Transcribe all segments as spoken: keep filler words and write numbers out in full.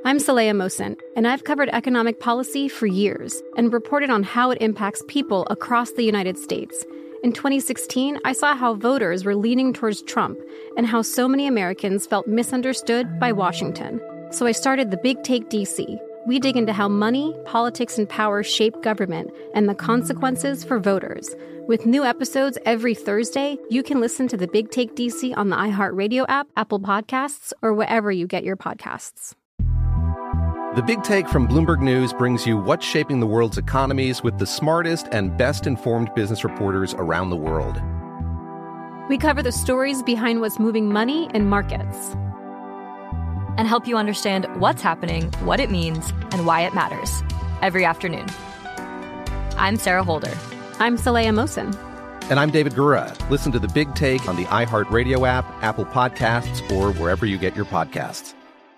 I'm Saleha Mohsin, and I've covered economic policy for years and reported on how it impacts people across the United States. In twenty sixteen, I saw how voters were leaning towards Trump and how so many Americans felt misunderstood by Washington. So I started The Big Take D C. We dig into how money, politics, and power shape government and the consequences for voters. With new episodes every Thursday, you can listen to The Big Take D C on the iHeartRadio app, Apple Podcasts, or wherever you get your podcasts. The Big Take from Bloomberg News brings you what's shaping the world's economies with the smartest and best-informed business reporters around the world. We cover the stories behind what's moving money and markets, and help you understand what's happening, what it means, and why it matters every afternoon. I'm Sarah Holder. I'm Saleha Mohsin. And I'm David Gura. Listen to The Big Take on the iHeartRadio app, Apple Podcasts, or wherever you get your podcasts.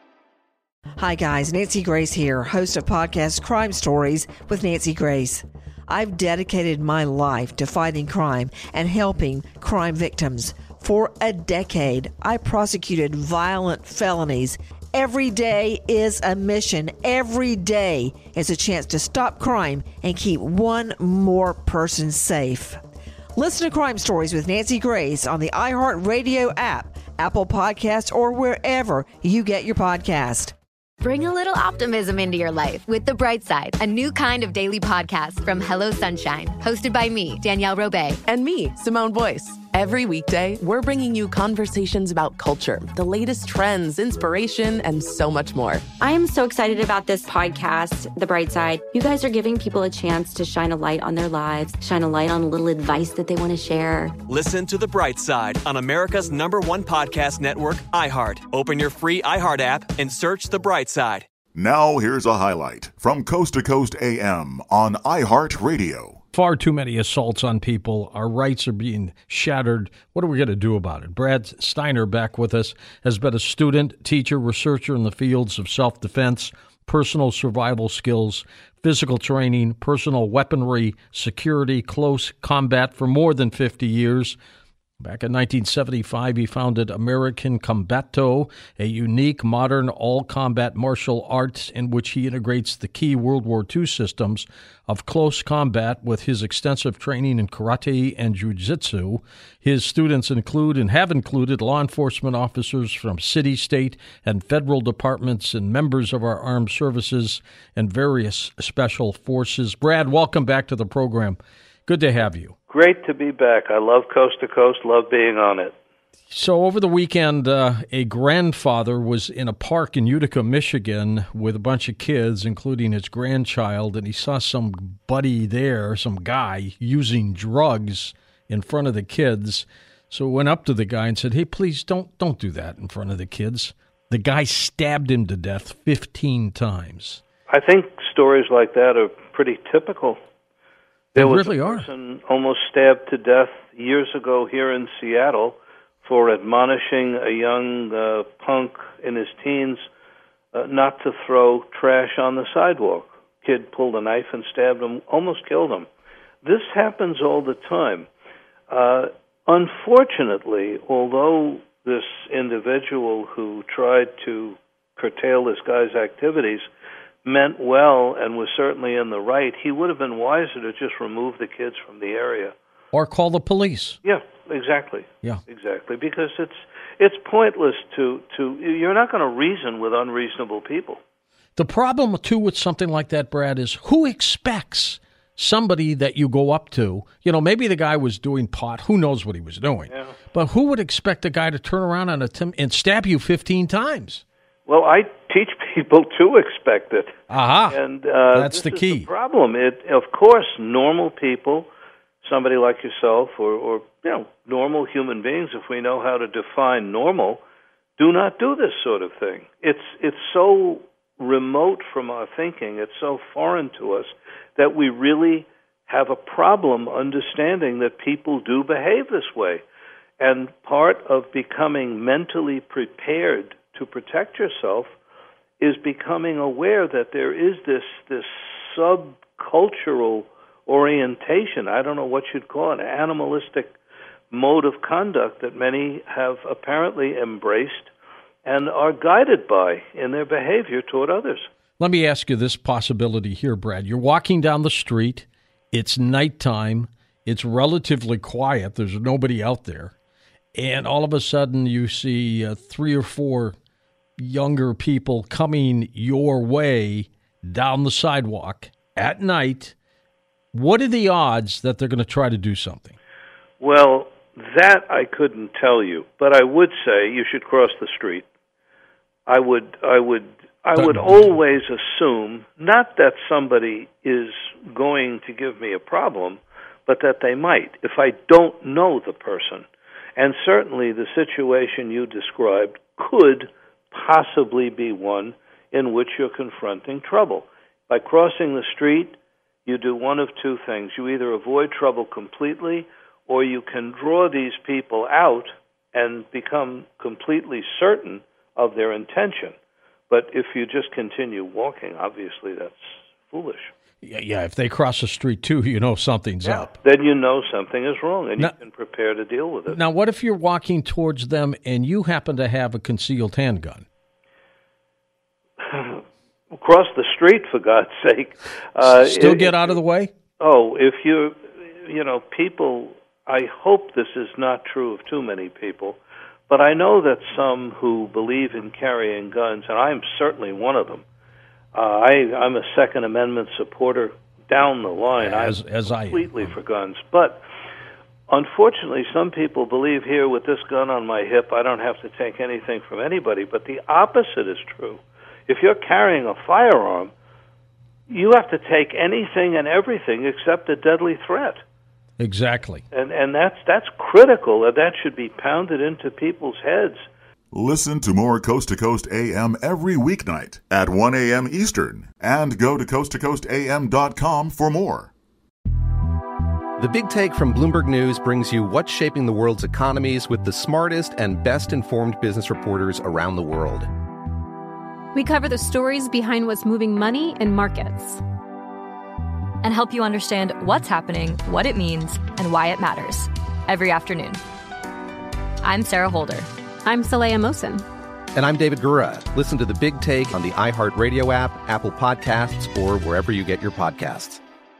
Hi, guys. Nancy Grace here, host of podcast Crime Stories with Nancy Grace. I've dedicated my life to fighting crime and helping crime victims. For a decade, I prosecuted violent felonies. Every day is a mission. Every day is a chance to stop crime and keep one more person safe. Listen to Crime Stories with Nancy Grace on the iHeartRadio app, Apple Podcasts, or wherever you get your podcast. Bring a little optimism into your life with The Bright Side, a new kind of daily podcast from Hello Sunshine, hosted by me, Danielle Robay. And me, Simone Boyce. Every weekday, we're bringing you conversations about culture, the latest trends, inspiration, and so much more. I am so excited about this podcast, The Bright Side. You guys are giving people a chance to shine a light on their lives, shine a light on a little advice that they want to share. Listen to The Bright Side on America's number one podcast network, iHeart. Open your free iHeart app and search The Bright Side. Now here's a highlight from Coast to Coast A M on iHeartRadio. Far too many assaults on people. Our rights are being shattered. What are we going to do about it? Brad Steiner, back with us, has been a student, teacher, researcher in the fields of self-defense, personal survival skills, physical training, personal weaponry, security, close combat for more than fifty years. Back in nineteen seventy-five, he founded American Combato, a unique, modern, all-combat martial arts in which he integrates the key World War Two systems of close combat with his extensive training in karate and jiu-jitsu. His students include and have included law enforcement officers from city, state, and federal departments and members of our armed services and various special forces. Brad, welcome back to the program. Good to have you. Great to be back. I love Coast to Coast, love being on it. So over the weekend, uh, a grandfather was in a park in Utica, Michigan, with a bunch of kids, including his grandchild, and he saw somebody there, some guy, using drugs in front of the kids. So he went up to the guy and said, hey, please don't don't do that in front of the kids. The guy stabbed him to death fifteen times. I think stories like that are pretty typical. They There was really a are. person almost stabbed to death years ago here in Seattle for admonishing a young uh, punk in his teens uh, not to throw trash on the sidewalk. Kid pulled a knife and stabbed him, almost killed him. This happens all the time. Uh, unfortunately, although this individual who tried to curtail this guy's activities meant well and was certainly in the right, he would have been wiser to just remove the kids from the area. Or call the police. Yeah, exactly. Yeah. Exactly. Because it's it's pointless to, to you're not going to reason with unreasonable people. The problem, too, with something like that, Brad, is who expects somebody that you go up to, you know, maybe the guy was doing pot, who knows what he was doing, Yeah. but who would expect a guy to turn around and, attempt, and stab you fifteen times? Well, I teach people to expect it. Aha. And uh, That's this the is key. The problem. It, of course, normal people, somebody like yourself, or, or you know, normal human beings, if we know how to define normal, do not do this sort of thing. It's it's so remote from our thinking. It's so foreign to us that we really have a problem understanding that people do behave this way. And part of becoming mentally prepared to protect yourself is becoming aware that there is this this subcultural orientation, I don't know what you'd call it, an animalistic mode of conduct that many have apparently embraced and are guided by in their behavior toward others. Let me ask you this possibility here, Brad. You're walking down the street. It's nighttime. It's relatively quiet. There's nobody out there. And all of a sudden you see uh, three or four younger people coming your way down the sidewalk at night. What are the odds that they're going to try to do something? Well, that I couldn't tell you, but I would say you should cross the street. I would I would I would always assume not that somebody is going to give me a problem, but that they might if I don't know the person. And certainly the situation you described could possibly be one in which you're confronting trouble. By crossing the street, you do one of two things. You either avoid trouble completely, or you can draw these people out and become completely certain of their intention. But if you just continue walking, obviously that's foolish. Yeah, yeah, if they cross the street too, you know something's yeah, up. Then you know something is wrong, and now, you can prepare to deal with it. Now, what if you're walking towards them and you happen to have a concealed handgun? Cross the street, for God's sake. Uh, Still it, get out of the way? Oh, if you, you know, people, I hope this is not true of too many people, but I know that some who believe in carrying guns, and I'm certainly one of them. Uh, I, I'm a Second Amendment supporter down the line. As, I'm as completely I am. for guns. But unfortunately, some people believe here with this gun on my hip, I don't have to take anything from anybody. But the opposite is true. If you're carrying a firearm, you have to take anything and everything except a deadly threat. Exactly. And and that's that's critical. That should be pounded into people's heads. Listen to more Coast to Coast A M every weeknight at one a.m. Eastern. And go to coast to coast a m dot com for more. The Big Take from Bloomberg News brings you what's shaping the world's economies with the smartest and best-informed business reporters around the world. We cover the stories behind what's moving money and markets, and help you understand what's happening, what it means, and why it matters every afternoon. I'm Sarah Holder. I'm Saleha Mohsin. And I'm David Gura. Listen to The Big Take on the iHeartRadio app, Apple Podcasts, or wherever you get your podcasts.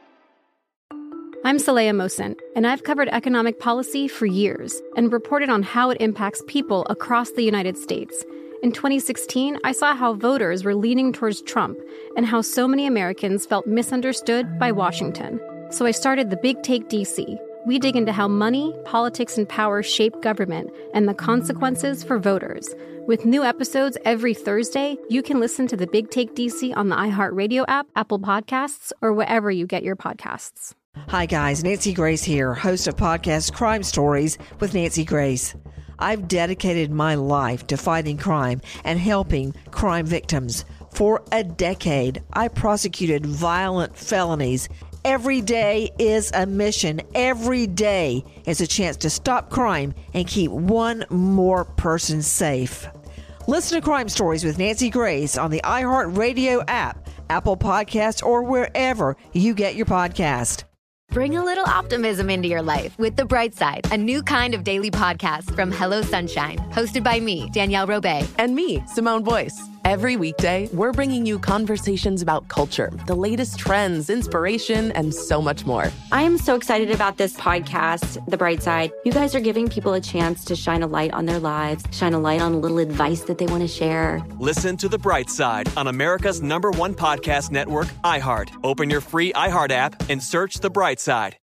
I'm Saleha Mohsin, and I've covered economic policy for years and reported on how it impacts people across the United States. In twenty sixteen, I saw how voters were leaning towards Trump and how so many Americans felt misunderstood by Washington. So I started The Big Take D C. We dig into how money, politics, and power shape government and the consequences for voters. With new episodes every Thursday, you can listen to The Big Take D C on the iHeartRadio app, Apple Podcasts, or wherever you get your podcasts. Hi, guys. Nancy Grace here, host of podcast Crime Stories with Nancy Grace. I've dedicated my life to fighting crime and helping crime victims. For a decade, I prosecuted violent felonies. Every day is a mission. Every day is a chance to stop crime and keep one more person safe. Listen to Crime Stories with Nancy Grace on the iHeartRadio app, Apple Podcasts, or wherever you get your podcast. Bring a little optimism into your life with The Bright Side, a new kind of daily podcast from Hello Sunshine, hosted by me, Danielle Robay. And me, Simone Boyce. Every weekday, we're bringing you conversations about culture, the latest trends, inspiration, and so much more. I am so excited about this podcast, The Bright Side. You guys are giving people a chance to shine a light on their lives, shine a light on a little advice that they want to share. Listen to The Bright Side on America's number one podcast network, iHeart. Open your free iHeart app and search The Bright Side.